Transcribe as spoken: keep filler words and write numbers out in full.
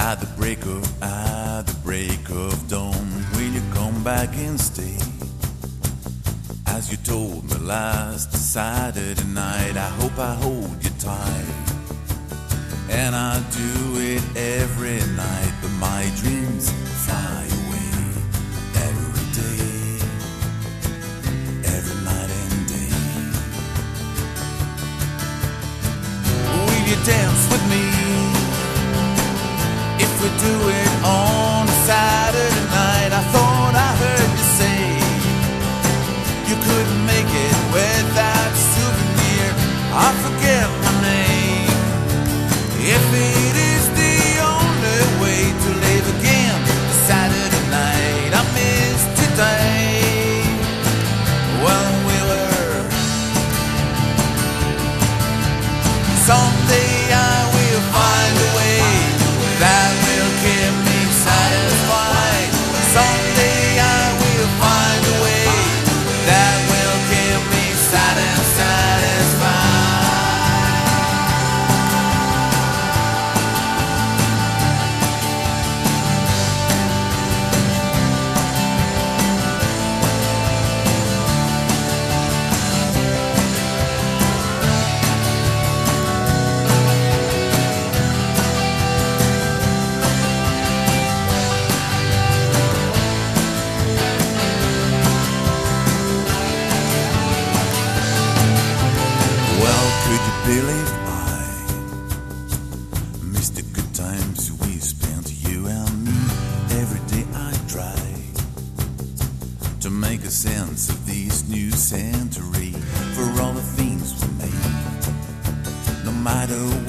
At the break of, at the break of dawn, will you come back and stay? As you told me last Saturday night, I hope I hold you tight. And I do it every night, but my dreams fly away every day, every night and day. Will you dance with me if we do it on a Saturday night? I thought I heard you say you couldn't make it with that souvenir. I forget my name. If it is the only way to live again, Saturday night I miss today. Well, we were. Someday I will find a way that will keep me satisfied. Someday I will find a way that will keep me satisfied. Could you believe I missed the good times we spent, you and me? Every day I try to make a sense of this new century, for all the things we made. No matter